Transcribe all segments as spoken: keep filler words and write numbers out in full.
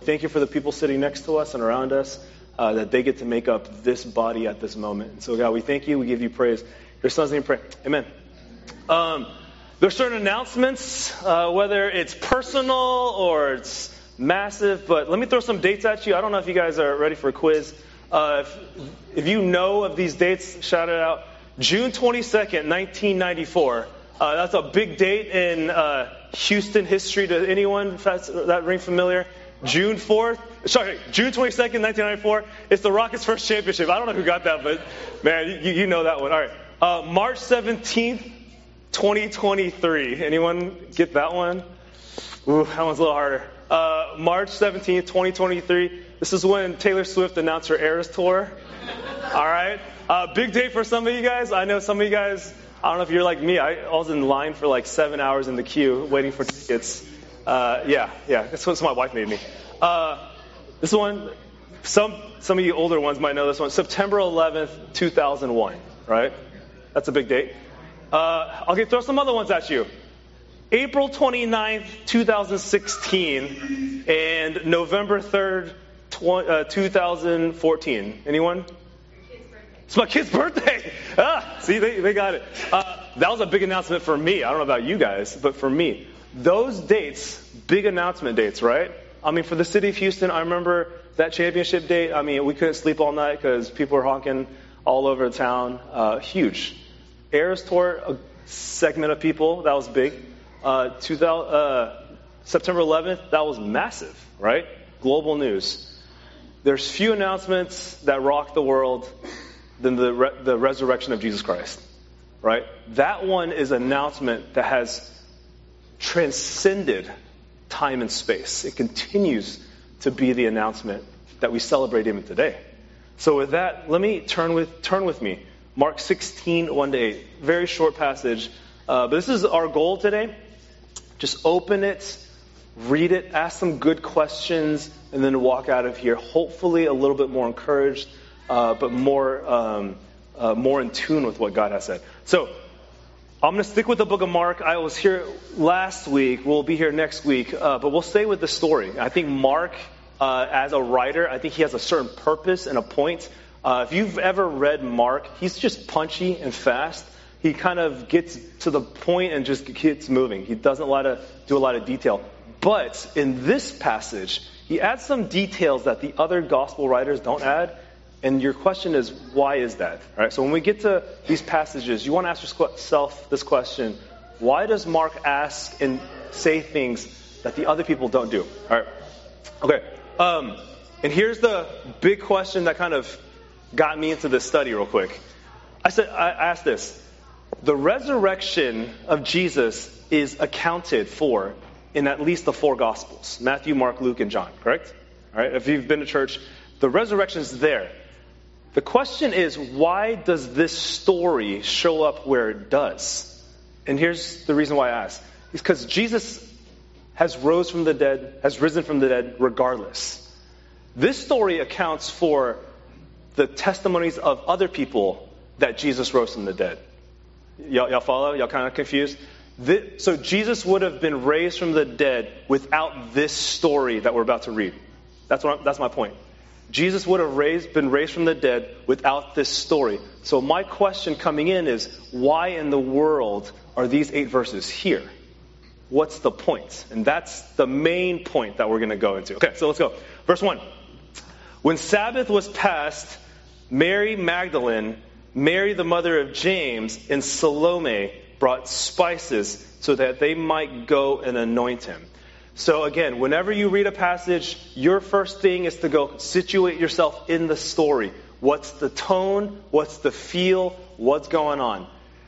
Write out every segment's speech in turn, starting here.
thank you for the people sitting next to us and around us, uh, that they get to make up this body at this moment. And so, God, we thank you. We give you praise. Your son's name, pray. Amen. Um, there's certain announcements, uh, whether it's personal or it's massive, but let me throw some dates at you. I don't know if you guys are ready for a quiz. Uh, if, if you know of these dates, shout it out. June twenty-second, nineteen ninety-four. Uh, that's a big date in uh, Houston history to anyone, if that's, that ring familiar. June fourth, sorry, June twenty-second, nineteen ninety-four. It's the Rockets' first championship. I don't know who got that, but man, you, you know that one. All right. Uh, March seventeenth, twenty twenty-three. Anyone get that one? Ooh, that one's a little harder. Uh, March seventeenth, twenty twenty-three. This is when Taylor Swift announced her Eras Tour. All right. Uh, big day for some of you guys. I know some of you guys, I don't know if you're like me. I, I was in line for like seven hours in the queue waiting for tickets. Uh, yeah, yeah. That's what my wife made me. Uh, this one, some some of you older ones might know this one. September eleventh, two thousand one. Right? That's a big date. Uh, I'll get, throw some other ones at you. April twenty-ninth, twenty sixteen, and November third, two thousand fourteen. Anyone? It's my kid's birthday. Ah, see, they, they got it. Uh, that was a big announcement for me. I don't know about you guys, but for me. Those dates, big announcement dates, right? I mean, for the city of Houston, I remember that championship date. I mean, we couldn't sleep all night because people were honking all over the town. Uh, huge. Eras Tour, a segment of people, that was big. Uh, two thousand, uh, September eleventh, that was massive, right? Global news. There's few announcements that rock the world than the re- the resurrection of Jesus Christ, right? That one is an announcement that has transcended time and space. It continues to be the announcement that we celebrate even today. So with that, let me turn with turn with me. Mark sixteen, one to eight. Very short passage. Uh, but this is our goal today. Just open it, read it, ask some good questions, and then walk out of here hopefully a little bit more encouraged, uh, but more um, uh, more in tune with what God has said. So I'm going to stick with the book of Mark. I was here last week. We'll be here next week. Uh, but we'll stay with the story. I think Mark, uh, as a writer, I think he has a certain purpose and a point. Uh, if you've ever read Mark, he's just punchy and fast. He kind of gets to the point and just gets moving. He doesn't lot of, do a lot of detail. But in this passage, he adds some details that the other gospel writers don't add. And your question is, why is that? All right, so when we get to these passages, you want to ask yourself this question: why does Mark ask and say things that the other people don't do? All right, okay. Um, and here's the big question that kind of got me into this study real quick. I said, I asked this: the resurrection of Jesus is accounted for in at least the four Gospels: Matthew, Mark, Luke, and John. Correct? All right. If you've been to church, the resurrection is there. The question is, why does this story show up where it does? And here's the reason why I ask. It's because Jesus has rose from the dead, has risen from the dead regardless. This story accounts for the testimonies of other people that Jesus rose from the dead. Y'all, y'all follow? Y'all kind of confused? This, so Jesus would have been raised from the dead without this story that we're about to read. That's what I'm, that's my point. Jesus would have raised, been raised from the dead without this story. So my question coming in is, why in the world are these eight verses here? What's the point? And that's the main point that we're going to go into. Okay, so let's go. Verse one. When Sabbath was past, Mary Magdalene, Mary the mother of James, and Salome brought spices so that they might go and anoint him. So again, whenever you read a passage, your first thing is to go situate yourself in the story. What's the tone? What's the feel? What's going on?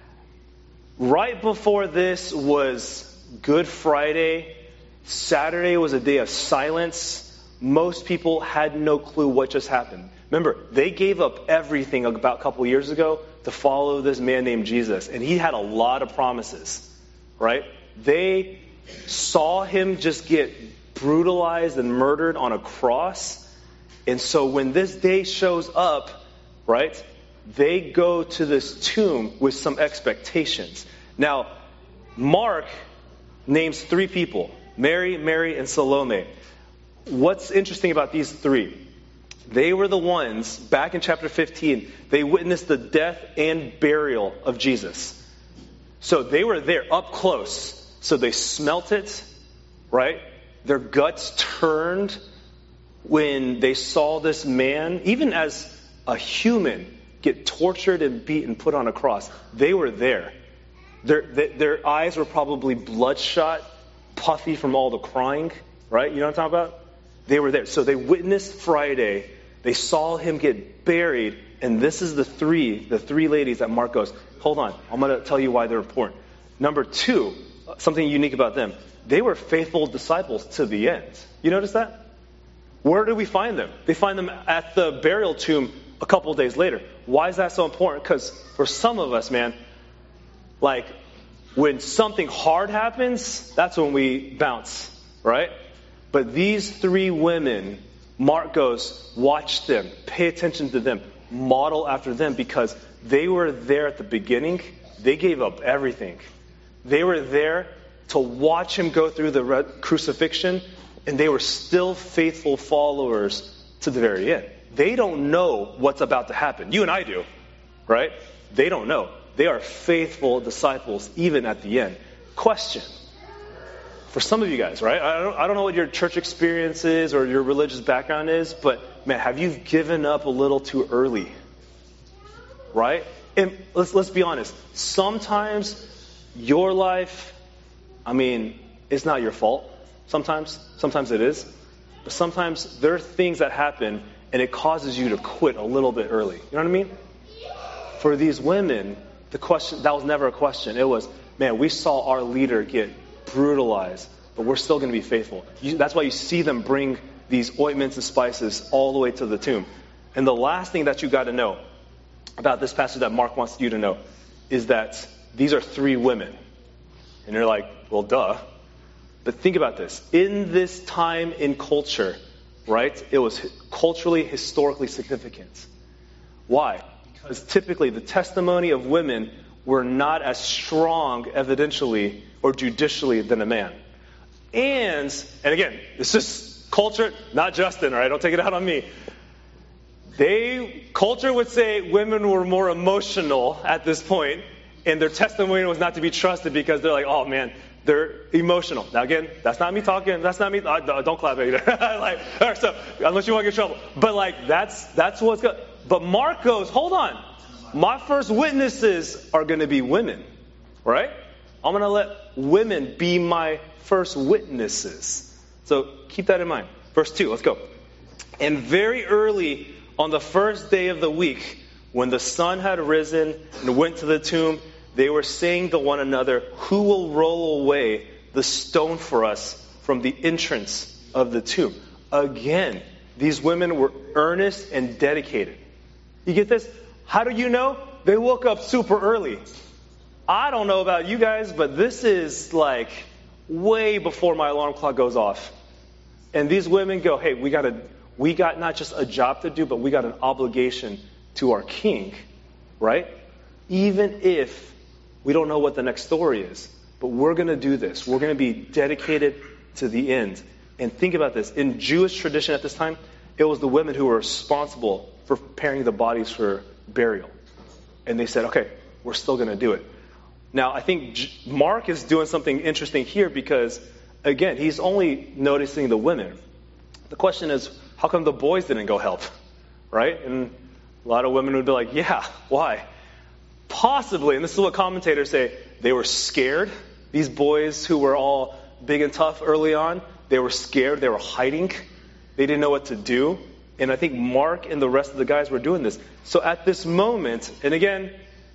Right before this was Good Friday. Saturday was a day of silence. Most people had no clue what just happened. Remember, they gave up everything about a couple years ago to follow this man named Jesus. And he had a lot of promises, right? They saw him just get brutalized and murdered on a cross. And so when this day shows up, right, they go to this tomb with some expectations. Now, Mark names three people: Mary, Mary, and Salome. what's interesting about these three? They were the ones, back in chapter fifteen, they witnessed the death and burial of Jesus. So they were there up close. So they smelt it, right? Their guts turned when they saw this man, even as a human, get tortured and beaten, put on a cross. They were there. Their, their, their eyes were probably bloodshot, puffy from all the crying, right? You know what I'm talking about? They were there. So they witnessed Friday. They saw him get buried. And this is the three, the three ladies that Mark goes, hold on, I'm going to tell you why they're important. Number two, something unique about them. They were faithful disciples to the end. You notice that? Where do we find them? They find them at the burial tomb a couple of days later. Why is that so important? Because for some of us, man, like when something hard happens, that's when we bounce, right? But these three women, Mark goes, watch them, pay attention to them, model after them, because they were there at the beginning. They gave up everything. They were there to watch him go through the crucifixion, and they were still faithful followers to the very end. They don't know what's about to happen. You and I do, right? They don't know. They are faithful disciples even at the end. Question. For some of you guys, right? I don't, I don't know what your church experience is or your religious background is, but man, have you given up a little too early? Right? And let's let's be honest. Sometimes your life, I mean, it's not your fault. Sometimes, sometimes it is. But sometimes there are things that happen and it causes you to quit a little bit early. You know what I mean? For these women, the question, that was never a question. It was, man, we saw our leader get brutalized, but we're still going to be faithful. You, that's why you see them bring these ointments and spices all the way to the tomb. And the last thing that you got to know about this passage that Mark wants you to know is that these are three women. And you're like, well, duh. But think about this. In this time in culture, right, it was culturally, historically significant. Why? Because typically the testimony of women were not as strong evidentially or judicially than a man. And, and again, this is culture, not Justin, all right? Don't take it out on me. They, culture would say women were more emotional at this point, and their testimony was not to be trusted because they're like, oh man, they're emotional. Now again, that's not me talking. That's not me. Uh, don't clap either. like, all right, so unless you want to get in trouble. But like, that's that's what's good. But Mark goes, hold on. My first witnesses are going to be women, right? I'm going to let women be my first witnesses. So keep that in mind. Verse two, let's go. And very early on the first day of the week, when the sun had risen and went to the tomb, they were saying to one another, who will roll away the stone for us from the entrance of the tomb? Again, these women were earnest and dedicated. You get this? How do you know? They woke up super early. I don't know about you guys, but this is like way before my alarm clock goes off. And these women go, hey, we got a, we got not just a job to do, but we got an obligation to our king, right? Even if we don't know what the next story is, but we're going to do this. We're going to be dedicated to the end. And think about this. In Jewish tradition at this time, it was the women who were responsible for preparing the bodies for burial. And they said, okay, we're still going to do it. Now, I think Mark is doing something interesting here because, again, he's only noticing the women. The question is, how come the boys didn't go help? Right? And a lot of women would be like, yeah, why? Possibly, and this is what commentators say, they were scared. These boys who were all big and tough early on, they were scared. They were hiding. They didn't know what to do. And I think Mark and the rest of the guys were doing this. So at this moment, and again,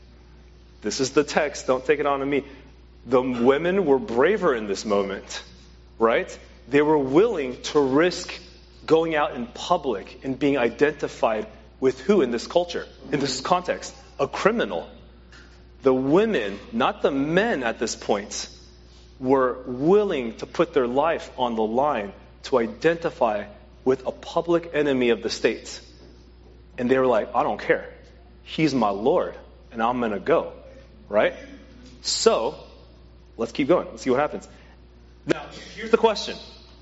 this is the text, don't take it on to me. The women were braver in this moment, right? They were willing to risk going out in public and being identified with who in this culture, in this context? A criminal. The women, not the men at this point, were willing to put their life on the line to identify with a public enemy of the state. And they were like, I don't care. He's my Lord, and I'm going to go. Right? So, let's keep going. Let's see what happens. Now, here's the question.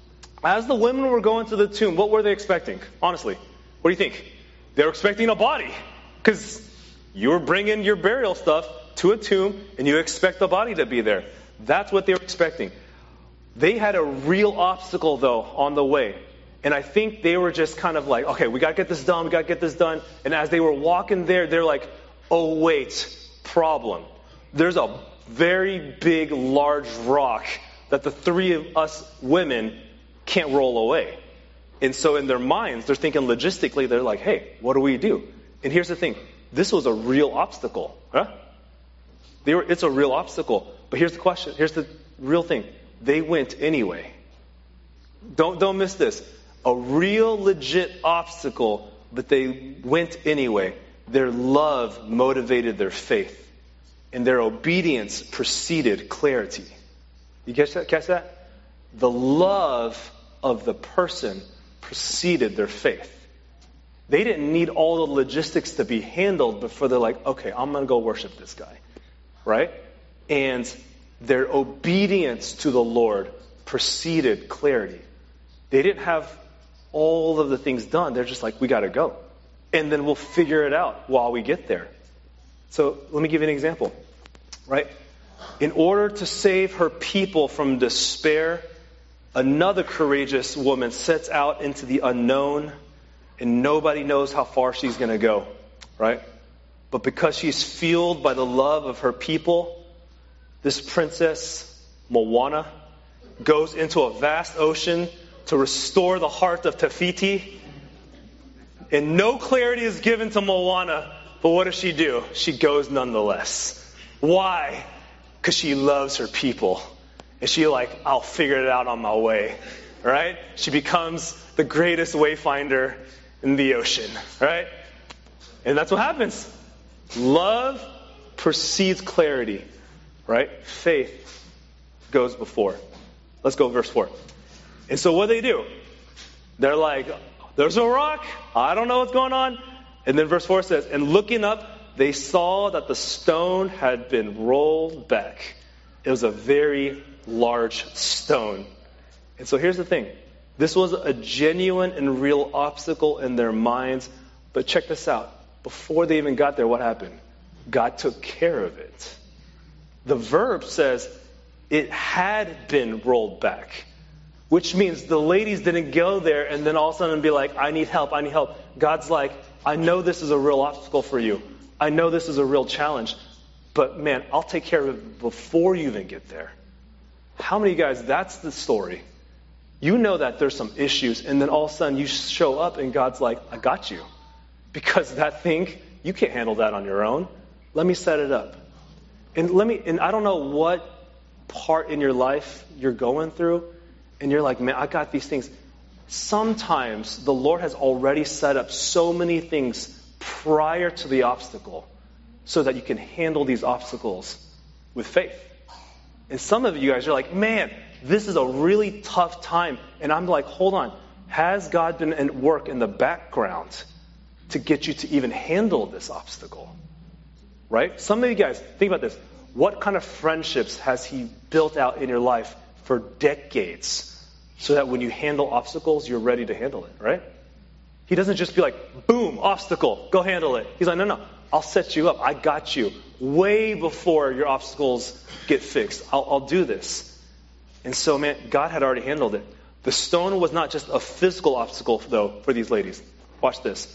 as the women were going to the tomb, what were they expecting? Honestly, what do you think? They were expecting a body. Because you were bringing your burial stuff to a tomb, and you expect the body to be there. That's what they were expecting. They had a real obstacle, though, on the way. And I think they were just kind of like, okay, we got to get this done, we got to get this done. And as they were walking there, they're like, oh, wait, problem. There's a very big, large rock that the three of us women can't roll away. And so in their minds, they're thinking logistically, they're like, hey, what do we do? And here's the thing. This was a real obstacle. Huh? They were, it's a real obstacle. But here's the question. Here's the real thing. They went anyway. Don't, don't miss this. A real legit obstacle, but they went anyway. Their love motivated their faith. And their obedience preceded clarity. You catch that? Catch that? The love of the person preceded their faith. They didn't need all the logistics to be handled before they're like, okay, I'm going to go worship this guy. Right? And their obedience to the Lord preceded clarity. They didn't have all of the things done. They're just like, we got to go. And then we'll figure it out while we get there. So let me give you an example. Right? In order to save her people from despair, another courageous woman sets out into the unknown, and nobody knows how far she's going to go. Right? But because she's fueled by the love of her people, this princess, Moana, goes into a vast ocean to restore the heart of Te Fiti. And no clarity is given to Moana, but what does she do? She goes nonetheless. Why? Because she loves her people. And she like, I'll figure it out on my way. Right? She becomes the greatest wayfinder in the ocean. Right? And that's what happens. Love precedes clarity. Right? Faith goes before. Let's go verse four. And so what do they do? They're like, there's a rock. I don't know what's going on. And then verse four says, and looking up, they saw that the stone had been rolled back. It was a very large stone. And so here's the thing. This was a genuine and real obstacle in their minds. But check this out. Before they even got there, what happened? God took care of it. The verb says it had been rolled back, which means the ladies didn't go there and then all of a sudden be like, I need help, I need help. God's like, I know this is a real obstacle for you. I know this is a real challenge, but man, I'll take care of it before you even get there. How many guys, that's the story. You know that there's some issues, and then all of a sudden you show up and God's like, I got you. Because that thing, you can't handle that on your own. Let me set it up. And let me, and I don't know what part in your life you're going through, and you're like, man, I got these things. Sometimes the Lord has already set up so many things prior to the obstacle so that you can handle these obstacles with faith. And some of you guys are like, man, this is a really tough time. And I'm like, hold on. Has God been at work in the background to get you to even handle this obstacle? Right? Some of you guys, think about this. What kind of friendships has He built out in your life for decades so that when you handle obstacles, you're ready to handle it, right? He doesn't just be like, boom, obstacle, go handle it. He's like, no, no, I'll set you up. I got you. Way before your obstacles get fixed, I'll, I'll do this. And so, man, God had already handled it. The stone was not just a physical obstacle, though, for these ladies. Watch this.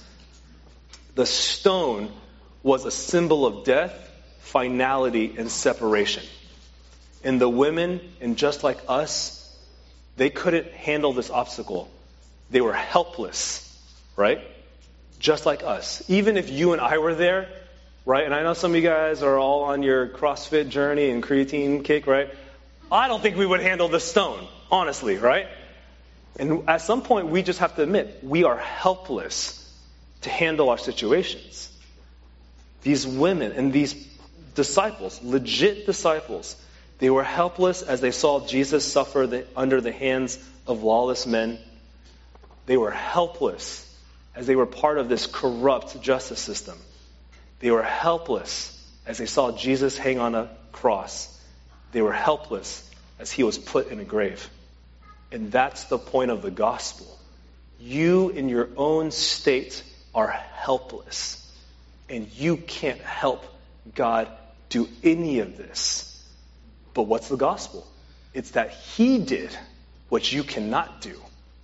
The stone was a symbol of death, finality, and separation. And the women, and just like us, they couldn't handle this obstacle. They were helpless, right? Just like us. Even if you and I were there, right? And I know some of you guys are all on your CrossFit journey and creatine kick, right? I don't think we would handle the stone, honestly, right? And at some point, we just have to admit, we are helpless to handle our situations. These women and these disciples, legit disciples, they were helpless as they saw Jesus suffer the, under the hands of lawless men. They were helpless as they were part of this corrupt justice system. They were helpless as they saw Jesus hang on a cross. They were helpless as He was put in a grave. And that's the point of the gospel. You in your own state are helpless. And you can't help God do any of this. But what's the gospel? It's that he did what you cannot do.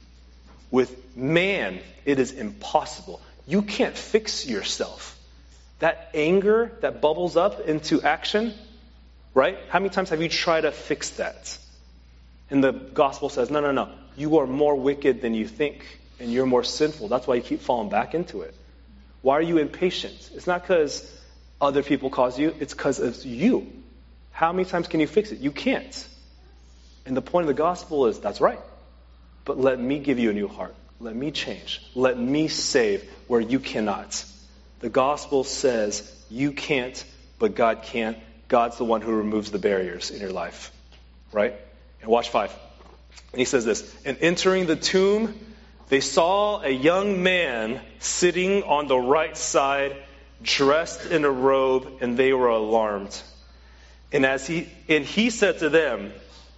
With man, it is impossible. You can't fix yourself. That anger that bubbles up into action, right? How many times have you tried to fix that? And the gospel says, no, no, no. You are more wicked than you think, and you're more sinful. That's why you keep falling back into it. Why are you impatient? It's not because other people cause you. It's because it's you. How many times can you fix it? You can't. And the point of the gospel is, that's right. But let me give you a new heart. Let me change. Let me save where you cannot. The gospel says you can't, but God can. God's the one who removes the barriers in your life. Right? And watch five. And he says this, and entering the tomb, they saw a young man sitting on the right side, dressed in a robe, and they were alarmed. And as he and he said to them,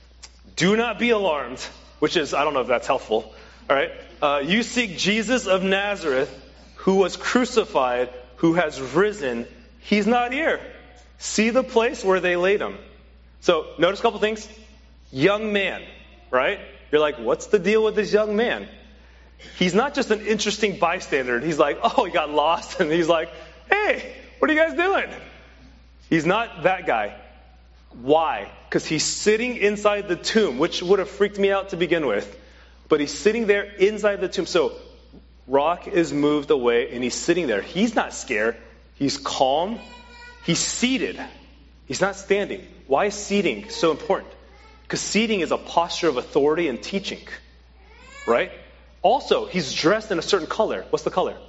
do not be alarmed, which is, I don't know if that's helpful. All right. Uh, you seek Jesus of Nazareth, who was crucified, who has risen. He's not here. See the place where they laid him. So notice a couple things. Young man, right? You're like, what's the deal with this young man? He's not just an interesting bystander. He's like, oh, he got lost. And he's like, hey, what are you guys doing? He's not that guy. Why? Because he's sitting inside the tomb, which would have freaked me out to begin with. But he's sitting there inside the tomb. So rock is moved away and he's sitting there. He's not scared. He's calm. He's seated. He's not standing. Why is seating so important? Because seating is a posture of authority and teaching. Right? Also, he's dressed in a certain color. What's the color?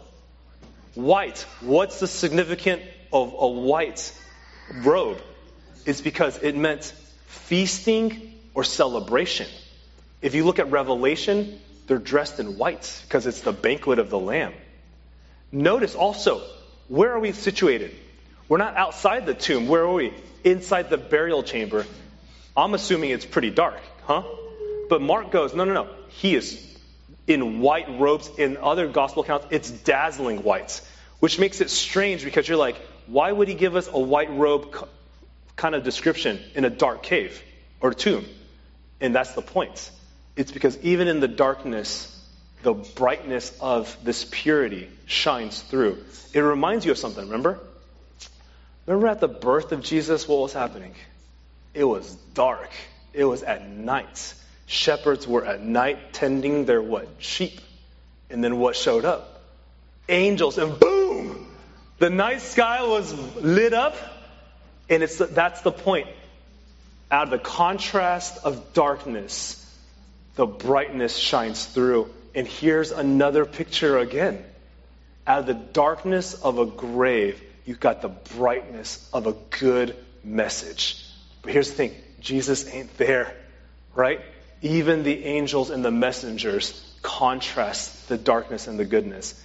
White. What's the significance of a white robe? It's because it meant feasting or celebration. If you look at Revelation, they're dressed in white because it's the banquet of the Lamb. Notice also, where are we situated? We're not outside the tomb. Where are we? Inside the burial chamber. I'm assuming it's pretty dark, huh? But Mark goes, no, no, no. He is in white robes. In other gospel accounts, it's dazzling white, which makes it strange because you're like, why would he give us a white robe kind of description in a dark cave or tomb? And that's the point. It's because even in the darkness, the brightness of this purity shines through. It reminds you of something, remember? Remember at the birth of Jesus, what was happening? It was dark. It was at night. Shepherds were at night tending their what? Sheep. And then what showed up? Angels. And boom! The night sky was lit up. And it's that's the point. Out of the contrast of darkness, the brightness shines through. And here's another picture again. Out of the darkness of a grave, you've got the brightness of a good message. But here's the thing. Jesus ain't there, right? Even the angels and the messengers contrast the darkness and the goodness.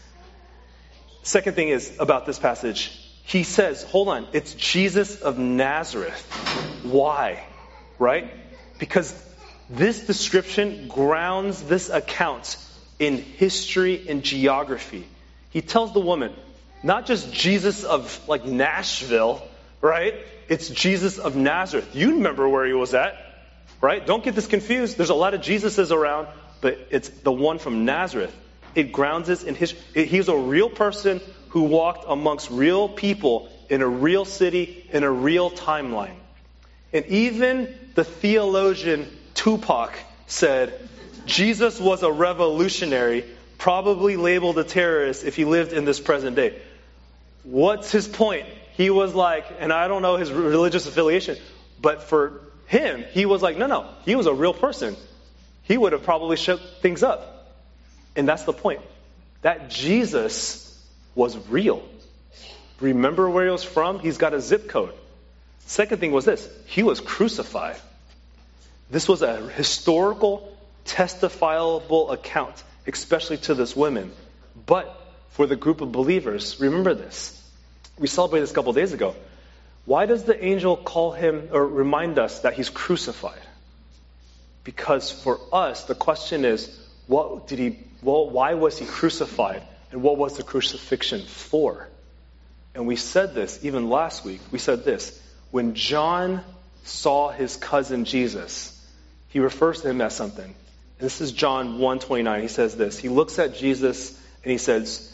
Second thing is about this passage. He says, hold on, it's Jesus of Nazareth. Why? Right? Because this description grounds this account in history and geography. He tells the woman, not just Jesus of like Nashville, right? It's Jesus of Nazareth. You remember where he was at, right? Don't get this confused. There's a lot of Jesuses around, but it's the one from Nazareth. It grounds us in history. He's a real person who walked amongst real people in a real city in a real timeline. And even the theologian Tupac said, Jesus was a revolutionary, probably labeled a terrorist if he lived in this present day. What's his point? He was like, and I don't know his religious affiliation, but for him, he was like, no, no, he was a real person. He would have probably shook things up. And that's the point. That Jesus was real. Remember where he was from? He's got a zip code. Second thing was this. He was crucified. This was a historical, testifiable account, especially to this woman. But for the group of believers, remember this. We celebrated this a couple of days ago. Why does the angel call him or remind us that he's crucified? Because for us, the question is, what did he, well, why was he crucified? And what was the crucifixion for? And we said this even last week. We said this. When John saw his cousin Jesus, he refers to him as something. And this is John one twenty-nine. He says this. He looks at Jesus and he says,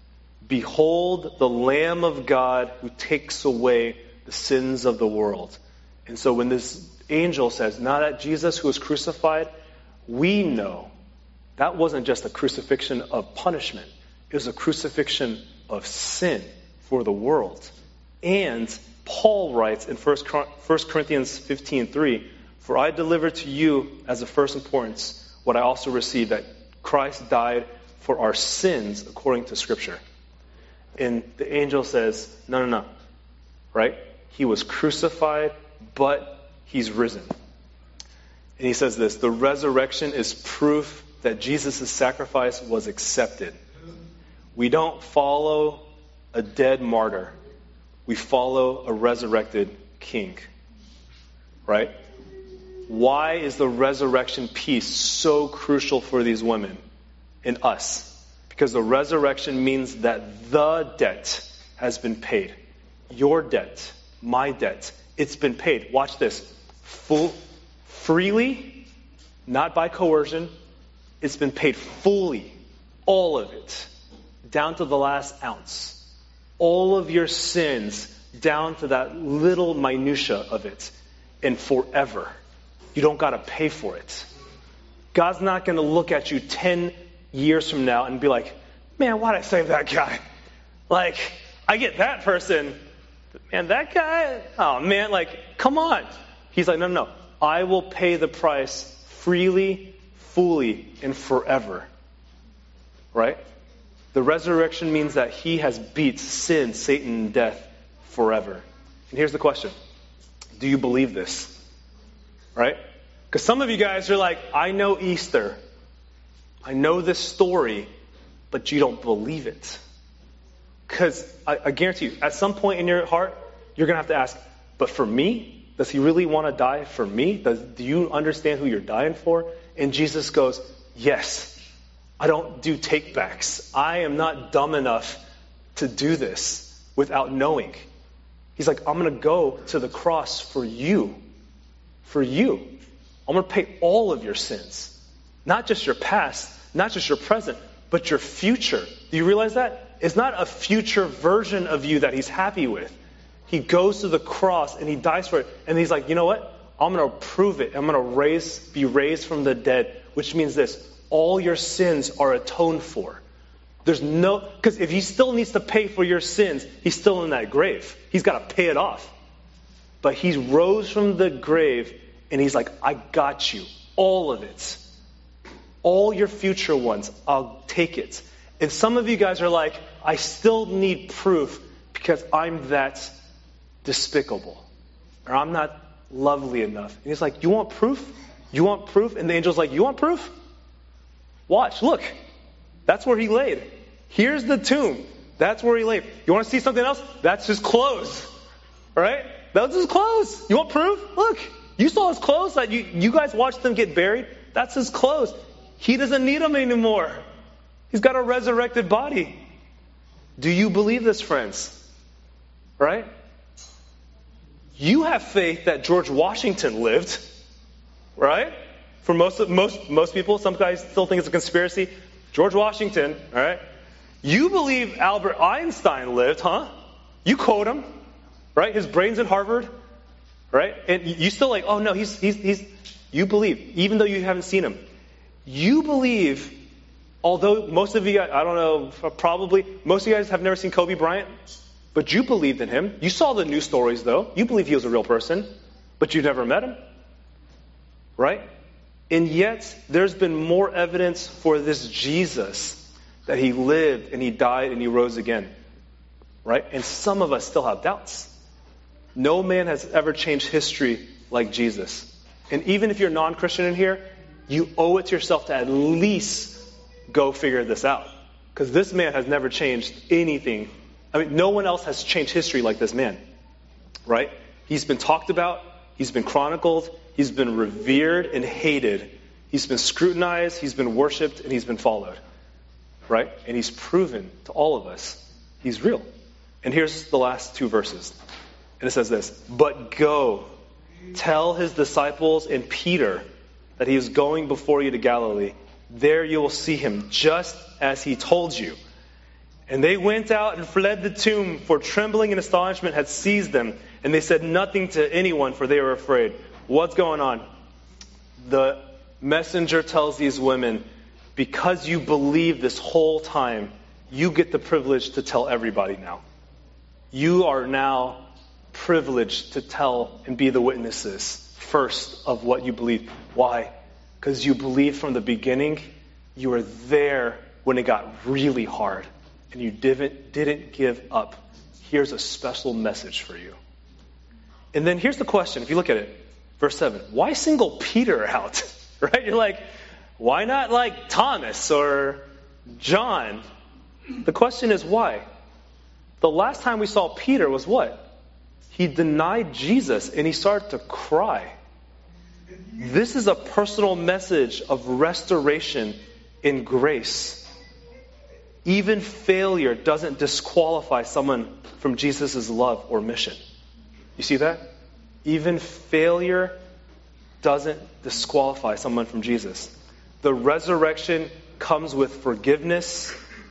"Behold the Lamb of God who takes away the sins of the world." And so when this angel says, "Not at Jesus who was crucified," we know that wasn't just a crucifixion of punishment. It was a crucifixion of sin for the world. And Paul writes in First Corinthians fifteen three, "For I delivered to you as of first importance what I also received, that Christ died for our sins according to Scripture." And the angel says, no, no, no. Right? He was crucified, but he's risen. And he says this, the resurrection is proof that Jesus' sacrifice was accepted. We don't follow a dead martyr. We follow a resurrected king. Right? Why is the resurrection piece so crucial for these women and us? Because the resurrection means that the debt has been paid. Your debt, my debt, it's been paid. Watch this. Full, freely, not by coercion. It's been paid fully. All of it. Down to the last ounce. All of your sins down to that little minutia of it. And forever. You don't got to pay for it. God's not going to look at you ten years from now and be like, man, why'd I save that guy? Like, I get that person. But man, that guy, oh man, like, come on. He's like, no, no, no. I will pay the price freely, fully, and forever. Right? The resurrection means that he has beat sin, Satan, and death forever. And here's the question. Do you believe this? Right? Because some of you guys are like, I know Easter. I know this story, but you don't believe it. Because I, I guarantee you, at some point in your heart, you're going to have to ask, but for me? Does he really want to die for me? Does, do you understand who you're dying for? And Jesus goes, yes. I don't do take-backs. I am not dumb enough to do this without knowing. He's like, I'm going to go to the cross for you. For you. I'm going to pay all of your sins. Not just your past, not just your present, but your future. Do you realize that? It's not a future version of you that he's happy with. He goes to the cross and he dies for it. And he's like, you know what? I'm going to prove it. I'm going to raise, be raised from the dead, which means this. All your sins are atoned for. There's no, because if he still needs to pay for your sins, he's still in that grave. He's got to pay it off. But he rose from the grave and he's like, I got you. All of it. All your future ones, I'll take it. And some of you guys are like, I still need proof because I'm that despicable. Or I'm not lovely enough. And he's like, you want proof? You want proof? And the angel's like, you want proof? Watch, look. That's where he laid. Here's the tomb. That's where he laid. You want to see something else? That's his clothes. Right? That's his clothes. You want proof? Look. You saw his clothes that you, you guys watched them get buried. That's his clothes. He doesn't need them anymore. He's got a resurrected body. Do you believe this, friends? Right? You have faith that George Washington lived. Right? For most most most people, some guys still think it's a conspiracy. George Washington, all right? You believe Albert Einstein lived, huh? You quote him, right? His brain's at Harvard, right? And you still like, oh no, he's he's he's. You believe, even though you haven't seen him. You believe, although most of you guys, I don't know, probably most of you guys have never seen Kobe Bryant, but you believed in him. You saw the news stories, though. You believe he was a real person, but you never met him, right? And yet, there's been more evidence for this Jesus that he lived and he died and he rose again. Right? And some of us still have doubts. No man has ever changed history like Jesus. And even if you're non-Christian in here, you owe it to yourself to at least go figure this out. Because this man has never changed anything. I mean, no one else has changed history like this man. Right? He's been talked about. He's been chronicled. He's been revered and hated. He's been scrutinized. He's been worshipped, and he's been followed. Right? And he's proven to all of us he's real. And here's the last two verses. And it says this, but go, tell his disciples and Peter that he is going before you to Galilee. There you will see him, just as he told you. And they went out and fled the tomb, for trembling and astonishment had seized them. And they said nothing to anyone, for they were afraid. What's going on? The messenger tells these women, because you believe this whole time, you get the privilege to tell everybody now. You are now privileged to tell and be the witnesses first of what you believe. Why? Because you believed from the beginning. You were there when it got really hard. And you didn't, didn't give up. Here's a special message for you. And then here's the question. If you look at it, verse seven. Why single Peter out? Right? You're like, why not like Thomas or John? The question is why? The last time we saw Peter was what? He denied Jesus and he started to cry. This is a personal message of restoration in grace. Even failure doesn't disqualify someone from Jesus' love or mission. You see that? Even failure doesn't disqualify someone from Jesus. The resurrection comes with forgiveness.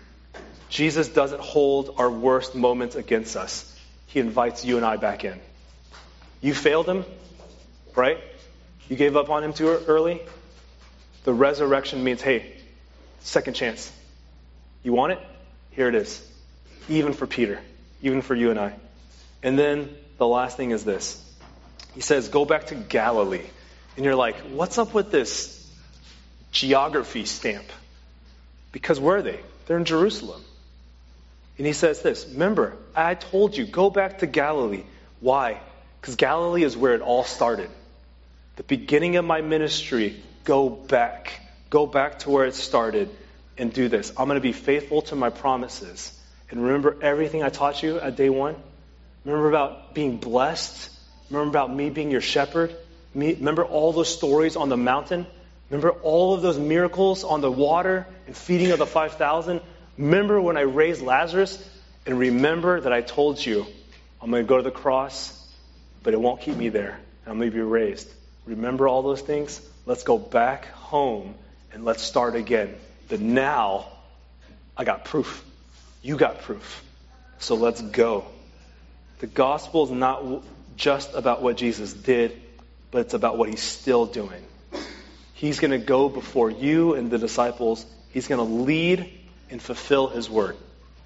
Jesus doesn't hold our worst moments against us. He invites you and I back in. You failed him, right? You gave up on him too early. The resurrection means, hey, second chance. You want it? Here it is. Even for Peter. Even for you and I. And then the last thing is this. He says, go back to Galilee. And you're like, what's up with this geography stamp? Because where are they? They're in Jerusalem. And he says this, remember, I told you, go back to Galilee. Why? Because Galilee is where it all started. The beginning of my ministry, go back. Go back to where it started and do this. I'm going to be faithful to my promises. And remember everything I taught you at day one? Remember about being blessed? Remember about me being your shepherd? Me, remember all those stories on the mountain? Remember all of those miracles on the water and feeding of the five thousand? Remember when I raised Lazarus? And remember that I told you, I'm going to go to the cross, but it won't keep me there. I'm going to be raised. Remember all those things? Let's go back home and let's start again. But now, I got proof. You got proof. So let's go. The gospel is not just about what Jesus did, but it's about what he's still doing. He's going to go before you and the disciples. He's going to lead and fulfill his word.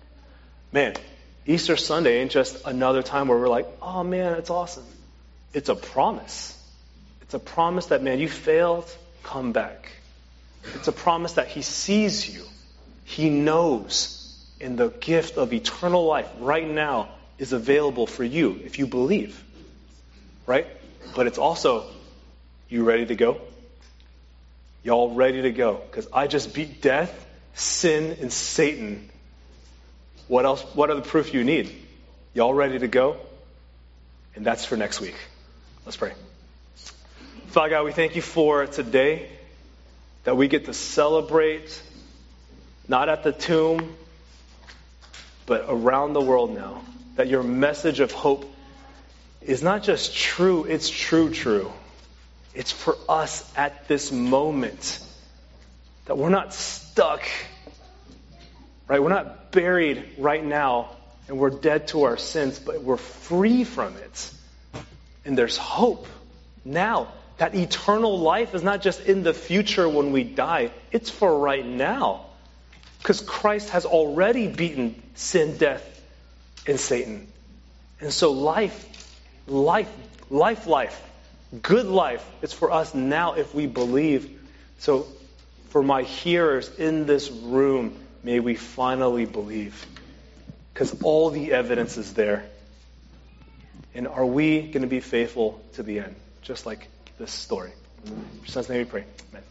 Man, Easter Sunday ain't just another time where we're like, oh man, it's awesome. It's a promise. It's a promise that, man, you failed, come back. It's a promise that he sees you. He knows. And the gift of eternal life right now is available for you if you believe. Right? But it's also, you ready to go? Y'all ready to go? Because I just beat death, sin, and Satan. What else? What other proof you need? Y'all ready to go? And that's for next week. Let's pray. Father God, we thank you for today, that we get to celebrate, not at the tomb, but around the world now. That your message of hope is not just true, it's true, true. It's for us at this moment. That we're not stuck, right? We're not buried right now and we're dead to our sins, but we're free from it. And there's hope now. That eternal life is not just in the future when we die. It's for right now. Because Christ has already beaten sin, death, and Satan. And so life, life, life, life, good life, it's for us now if we believe. So for my hearers in this room, may we finally believe. Because all the evidence is there. And are we going to be faithful to the end? Just like this story. In your son's name we pray. Amen.